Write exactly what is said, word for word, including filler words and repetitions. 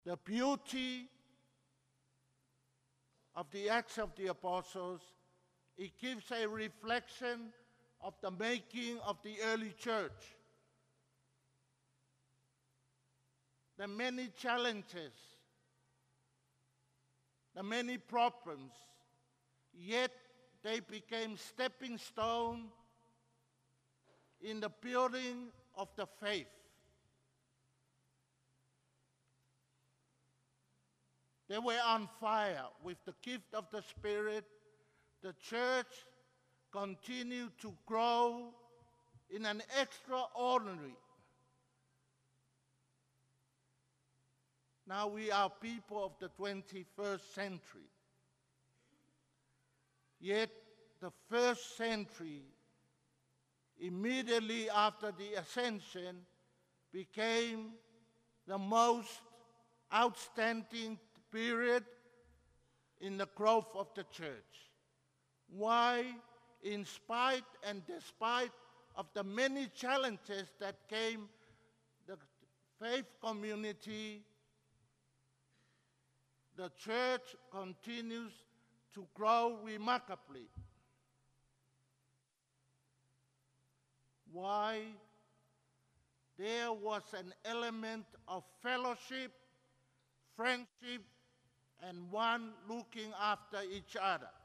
The beauty of the Acts of the Apostles, it gives a reflection of the making of the early church. The many challenges, the many problems, yet they became stepping stones in the building of the faith. They were on fire with the gift of the Spirit. The church continued to grow in an extraordinary. Now we are people of the twenty-first century. Yet the first century, immediately after the ascension, became the most outstanding period in the growth of the church. Why? In spite and despite of the many challenges that came, the faith community, the church continues to grow remarkably. Why? There was an element of fellowship, friendship, and one looking after each other.